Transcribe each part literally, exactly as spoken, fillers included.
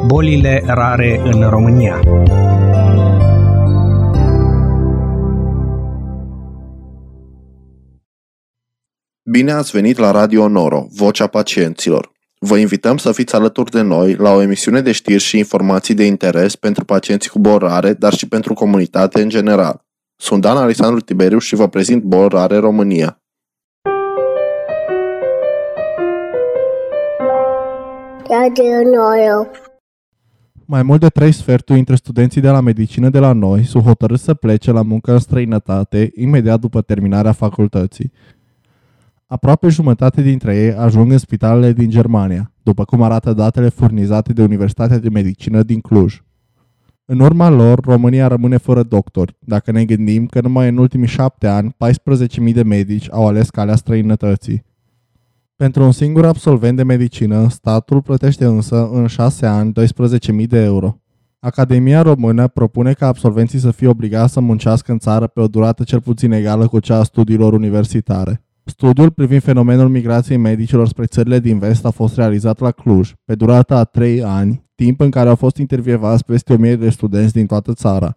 Bolile rare în România. Bine ați venit la Radio Noro, Vocea Pacienților. Vă invităm să fiți alături de noi la o emisiune de știri și informații de interes pentru pacienții cu boli rare, dar și pentru comunitate în general. Sunt Dan Alexandru Tiberiu și vă prezint Boli Rare România. Radio Noro. Mai mult de trei sferturi dintre studenții de la medicină de la noi sunt hotărâți să plece la muncă în străinătate imediat după terminarea facultății. Aproape jumătate dintre ei ajung în spitalele din Germania, după cum arată datele furnizate de Universitatea de Medicină din Cluj. În urma lor, România rămâne fără doctori, dacă ne gândim că numai în ultimii șapte ani, paisprezece mii de medici au ales calea străinătății. Pentru un singur absolvent de medicină, statul plătește însă în șase ani doisprezece mii de euro. Academia Română propune ca absolvenții să fie obligați să muncească în țară pe o durată cel puțin egală cu cea a studiilor universitare. Studiul privind fenomenul migrației medicilor spre țările din vest a fost realizat la Cluj, pe durata a trei ani, timp în care au fost intervievați peste o mie de studenți din toată țara.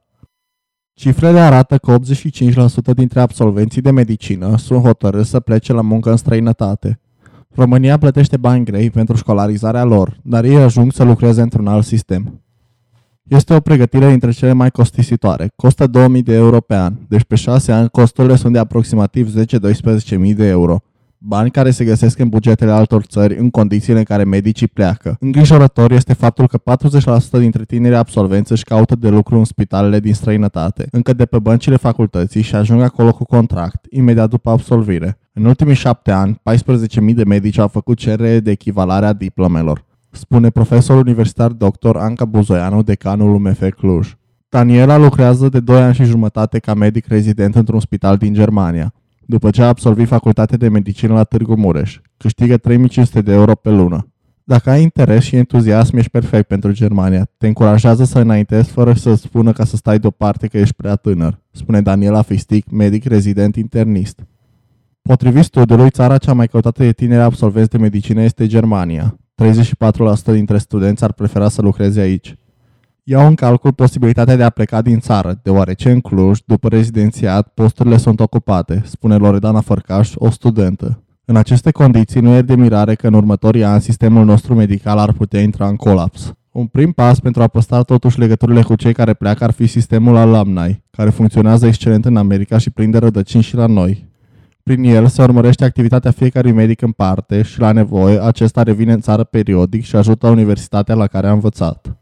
Cifrele arată că optzeci și cinci la sută dintre absolvenții de medicină sunt hotărâți să plece la muncă în străinătate. România plătește bani grei pentru școlarizarea lor, dar ei ajung să lucreze într-un alt sistem. Este o pregătire dintre cele mai costisitoare. Costă două mii de euro pe an, deci pe șase ani costurile sunt de aproximativ zece-doisprezece mii de euro. Bani care se găsesc în bugetele altor țări în condițiile în care medicii pleacă. Îngrijorător este faptul că patruzeci la sută dintre tinerii absolvenți își caută de lucru în spitalele din străinătate, încă de pe băncile facultății și ajung acolo cu contract, imediat după absolvire. În ultimii șapte ani, paisprezece mii de medici au făcut cerere de echivalare a diplomelor, spune profesorul universitar doctor Anca Buzoianu, decanul U M F Cluj. Daniela lucrează de doi ani și jumătate ca medic rezident într-un spital din Germania, după ce a absolvit facultatea de medicină la Târgu Mureș. Câștigă trei mii cinci sute de euro pe lună. Dacă ai interes și entuziasm, ești perfect pentru Germania. Te încurajează să înaintezi fără să spună ca să stai deoparte că ești prea tânăr, spune Daniela Fistic, medic rezident internist. Potrivit studiului, țara cea mai căutată de tineri absolvenți de medicină este Germania. treizeci și patru la sută dintre studenți ar prefera să lucreze aici. Iau în calcul posibilitatea de a pleca din țară, deoarece în Cluj, după rezidențiat, posturile sunt ocupate, spune Loredana Fărcaș, o studentă. În aceste condiții, nu e de mirare că în următorii ani sistemul nostru medical ar putea intra în colaps. Un prim pas pentru a păstra totuși legăturile cu cei care pleacă ar fi sistemul alumni, care funcționează excelent în America și prinde rădăcini și la noi. Prin el se urmărește activitatea fiecărui medic în parte și, la nevoie, acesta revine în țară periodic și ajută universitatea la care a învățat.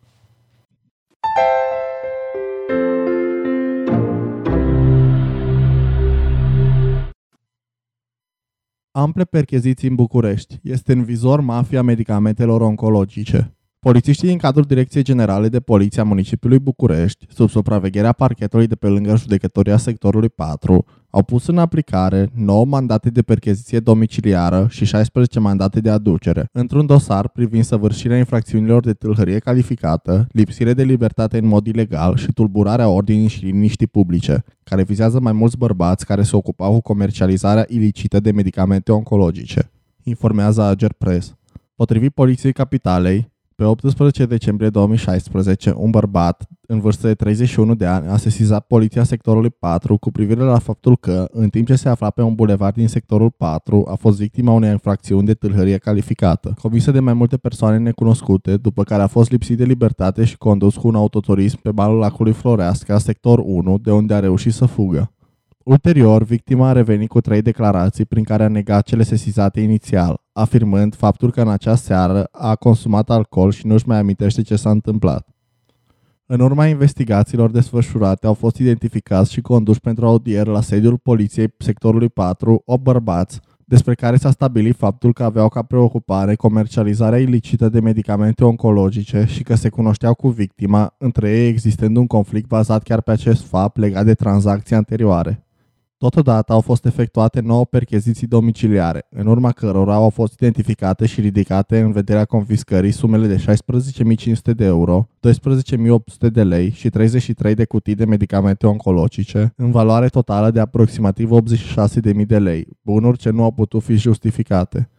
Ample percheziții în București. Este în vizor mafia medicamentelor oncologice. Polițiștii din cadrul Direcției Generale de Poliție a municipiului București, sub supravegherea parchetului de pe lângă judecătoria sectorului patru, au pus în aplicare nouă mandate de percheziție domiciliară și șaisprezece mandate de aducere, într-un dosar privind săvârșirea infracțiunilor de tâlhărie calificată, lipsire de libertate în mod ilegal și tulburarea ordinii și liniștii publice, care vizează mai mulți bărbați care se ocupau cu comercializarea ilicită de medicamente oncologice, informează Ager Press. Potrivit Poliției Capitalei, pe optsprezece decembrie două mii șaisprezece, un bărbat în vârstă de treizeci și unu de ani a sesizat poliția sectorului patru cu privire la faptul că, în timp ce se afla pe un bulevard din sectorul patru, a fost victima unei infracțiuni de tâlhărie calificată, comisă de mai multe persoane necunoscute, după care a fost lipsit de libertate și condus cu un autoturism pe malul lacului Floreasca, sector unu, de unde a reușit să fugă. Ulterior, victima a revenit cu trei declarații prin care a negat cele sesizate inițial, afirmând faptul că în acea seară a consumat alcool și nu își mai amintește ce s-a întâmplat. În urma investigațiilor desfășurate au fost identificați și conduși pentru audieri la sediul poliției sectorului patru opt bărbați, despre care s-a stabilit faptul că aveau ca preocupare comercializarea ilicită de medicamente oncologice și că se cunoșteau cu victima, între ei existând un conflict bazat chiar pe acest fapt legat de tranzacții anterioare. Totodată au fost efectuate nouă percheziții domiciliare, în urma cărora au fost identificate și ridicate în vederea confiscării sumele de șaisprezece mii cinci sute de euro, doisprezece mii opt sute de lei și treizeci și trei de cutii de medicamente oncologice, în valoare totală de aproximativ optzeci și șase de mii de lei, bunuri ce nu au putut fi justificate.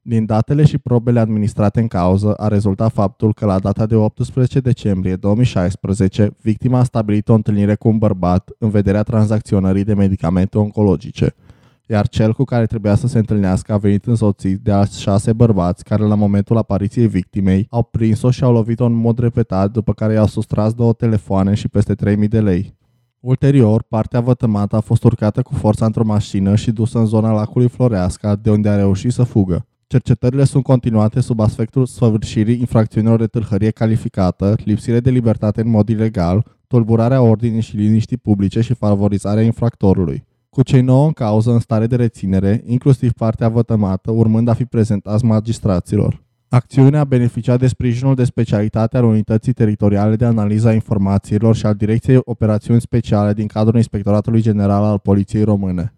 Din datele și probele administrate în cauză a rezultat faptul că la data de optsprezece decembrie două mii șaisprezece, victima a stabilit o întâlnire cu un bărbat în vederea tranzacționării de medicamente oncologice, iar cel cu care trebuia să se întâlnească a venit însoțit de alți șase bărbați care la momentul apariției victimei au prins-o și au lovit-o în mod repetat, după care i-au sustras două telefoane și peste trei mii de lei. Ulterior, partea vătămată a fost urcată cu forța într-o mașină și dusă în zona lacului Floreasca, de unde a reușit să fugă. Cercetările sunt continuate sub aspectul săvârșirii infracțiunilor de tâlhărie calificată, lipsire de libertate în mod ilegal, tulburarea ordinii și liniștii publice și favorizarea infractorului. Cu cei nouă în cauză în stare de reținere, inclusiv partea vătămată, urmând a fi prezentați magistraților. Acțiunea a beneficiat de sprijinul de specialitate al Unității Teritoriale de Analiză a Informațiilor și al Direcției Operațiuni Speciale din cadrul Inspectoratului General al Poliției Române.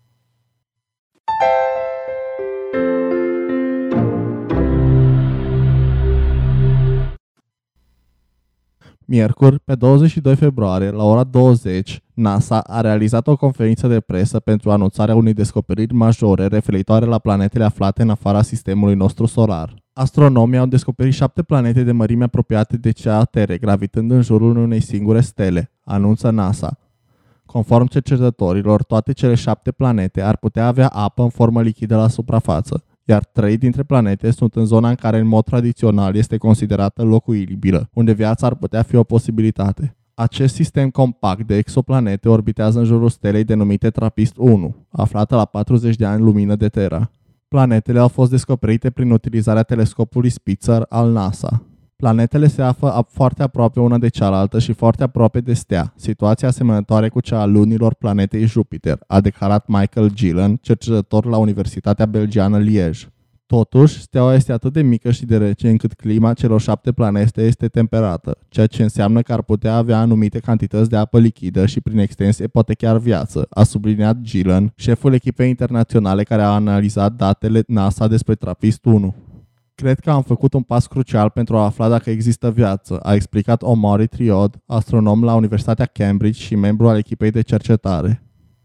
Miercuri, pe douăzeci și doi februarie, la ora douăzeci, NASA a realizat o conferință de presă pentru anunțarea unei descoperiri majore referitoare la planetele aflate în afara sistemului nostru solar. Astronomii au descoperit șapte planete de mărime apropiate de cea a Terei, gravitând în jurul unei singure stele, anunță NASA. Conform cercetătorilor, toate cele șapte planete ar putea avea apă în formă lichidă la suprafață, iar trei dintre planete sunt în zona în care în mod tradițional este considerată locuibilă, unde viața ar putea fi o posibilitate. Acest sistem compact de exoplanete orbitează în jurul stelei denumite TRAPPIST unu, aflată la patruzeci de ani lumină de Terra. Planetele au fost descoperite prin utilizarea telescopului Spitzer al NASA. Planetele se află foarte aproape una de cealaltă și foarte aproape de stea, situația asemănătoare cu cea a lunilor planetei Jupiter, a declarat Michael Gillen, cercetător la Universitatea Belgiană Liege. Totuși, steaua este atât de mică și de rece încât clima celor șapte planete este temperată, ceea ce înseamnă că ar putea avea anumite cantități de apă lichidă și prin extensie poate chiar viață, a subliniat Gillen, șeful echipei internaționale care a analizat datele NASA despre TRAPPIST unu. Cred că am făcut un pas crucial pentru a afla dacă există viață, a explicat Omari Triod, astronom la Universitatea Cambridge și membru al echipei de cercetare.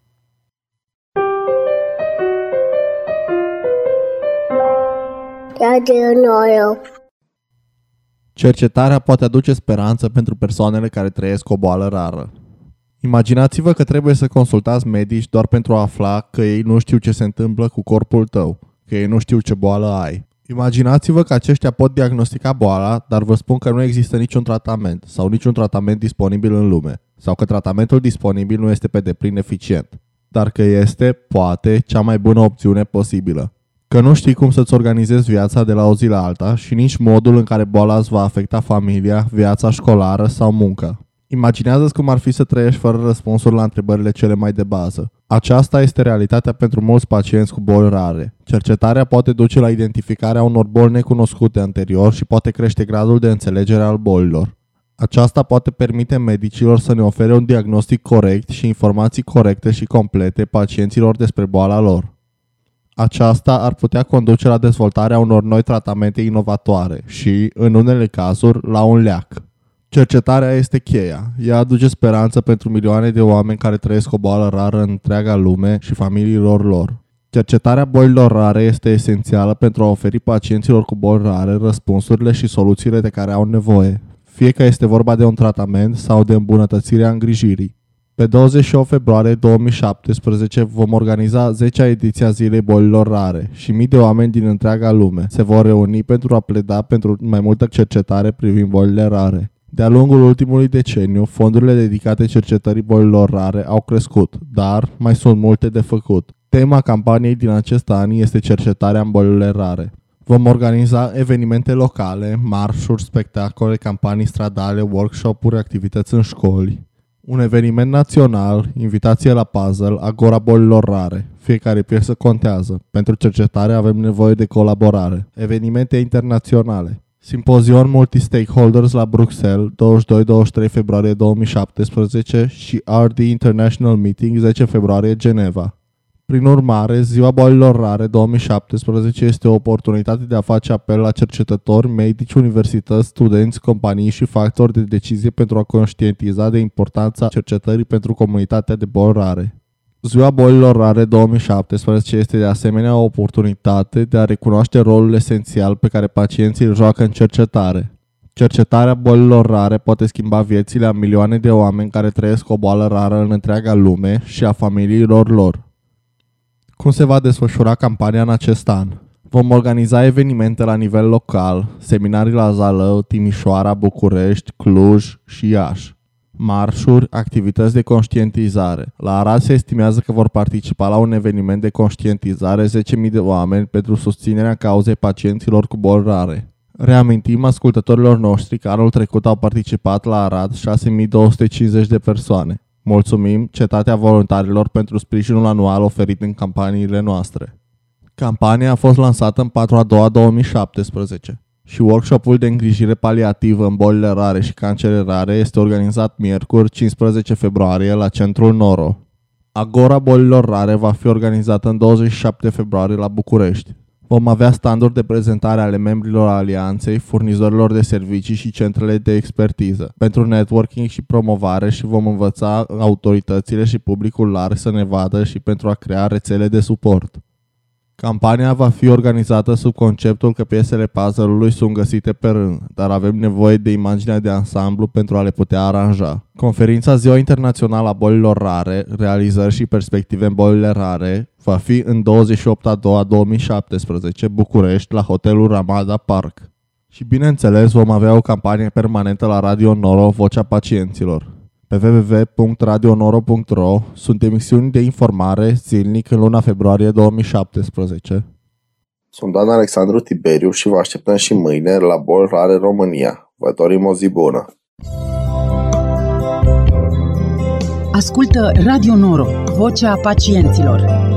Cercetarea poate aduce speranță pentru persoanele care trăiesc o boală rară. Imaginați-vă că trebuie să consultați medici doar pentru a afla că ei nu știu ce se întâmplă cu corpul tău, că ei nu știu ce boală ai. Imaginați-vă că aceștia pot diagnostica boala, dar vă spun că nu există niciun tratament sau niciun tratament disponibil în lume, sau că tratamentul disponibil nu este pe deplin eficient, dar că este, poate, cea mai bună opțiune posibilă. Că nu știi cum să-ți organizezi viața de la o zi la alta și nici modul în care boala îți va afecta familia, viața școlară sau munca. Imaginează-ți cum ar fi să trăiești fără răspunsuri la întrebările cele mai de bază. Aceasta este realitatea pentru mulți pacienți cu boli rare. Cercetarea poate duce la identificarea unor boli necunoscute anterior și poate crește gradul de înțelegere al bolilor. Aceasta poate permite medicilor să ne ofere un diagnostic corect și informații corecte și complete pacienților despre boala lor. Aceasta ar putea conduce la dezvoltarea unor noi tratamente inovatoare și, în unele cazuri, la un leac. Cercetarea este cheia. Ea aduce speranță pentru milioane de oameni care trăiesc o boală rară în întreaga lume și familiilor lor. Cercetarea bolilor rare este esențială pentru a oferi pacienților cu boli rare răspunsurile și soluțiile de care au nevoie, fie că este vorba de un tratament sau de îmbunătățirea îngrijirii. Pe douăzeci și opt februarie două mii șaptesprezece vom organiza zecea ediție a Zilei Bolilor Rare și mii de oameni din întreaga lume se vor reuni pentru a pleda pentru mai multă cercetare privind bolile rare. De-a lungul ultimului deceniu, fondurile dedicate cercetării bolilor rare au crescut, dar mai sunt multe de făcut. Tema campaniei din acest an este cercetarea în bolile rare. Vom organiza evenimente locale, marșuri, spectacole, campanii stradale, workshop-uri, activități în școli. Un eveniment național, invitație la puzzle, agora bolilor rare. Fiecare piesă contează. Pentru cercetare avem nevoie de colaborare. Evenimente internaționale. Simpozion multi-stakeholders la Bruxelles, douăzeci și doi douăzeci și trei februarie două mii șaptesprezece și R D International Meeting, zece februarie, Geneva. Prin urmare, Ziua Bolilor Rare două mii șaptesprezece este o oportunitate de a face apel la cercetători, medici, universități, studenți, companii și factori de decizie pentru a conștientiza de importanța cercetării pentru comunitatea de boli rare. Ziua bolilor rare două mii șaptesprezece este de asemenea o oportunitate de a recunoaște rolul esențial pe care pacienții îl joacă în cercetare. Cercetarea bolilor rare poate schimba viețile a milioane de oameni care trăiesc o boală rară în întreaga lume și a familiilor lor. Cum se va desfășura campania în acest an? Vom organiza evenimente la nivel local, seminarii la Zalău, Timișoara, București, Cluj și Iași. Marșuri, activități de conștientizare. La Arad se estimează că vor participa la un eveniment de conștientizare zece mii de oameni pentru susținerea cauzei pacienților cu boli rare. Reamintim ascultătorilor noștri că anul trecut au participat la Arad șase mii două sute cincizeci de persoane. Mulțumim Cetatea Voluntarilor pentru sprijinul anual oferit în campaniile noastre. Campania a fost lansată în patru a doua două mii șaptesprezece și workshopul de îngrijire paliativă în bolile rare și cancere rare este organizat miercuri cincisprezece februarie la Centrul Noro. Agora bolilor rare va fi organizată în douăzeci și șapte februarie la București. Vom avea standuri de prezentare ale membrilor alianței, furnizorilor de servicii și centrele de expertiză pentru networking și promovare și vom învăța autoritățile și publicul larg să ne vadă și pentru a crea rețele de suport. Campania va fi organizată sub conceptul că piesele puzzle-ului sunt găsite pe rând, dar avem nevoie de imaginea de ansamblu pentru a le putea aranja. Conferința Ziua Internațională a Bolilor Rare, realizări și perspective în bolile rare, va fi în douăzeci și opt a doua două mii șaptesprezece, București, la hotelul Ramada Park. Și bineînțeles vom avea o campanie permanentă la Radio Noro, Vocea Pacienților. Pe w w w punct radio noro punct r o sunt emisiuni de informare zilnic în luna februarie două mii șaptesprezece. Sunt Dan Alexandru Tiberiu și vă așteptăm și mâine la Boli Rare România. Vă dorim o zi bună! Ascultă Radio Noro, Vocea Pacienților.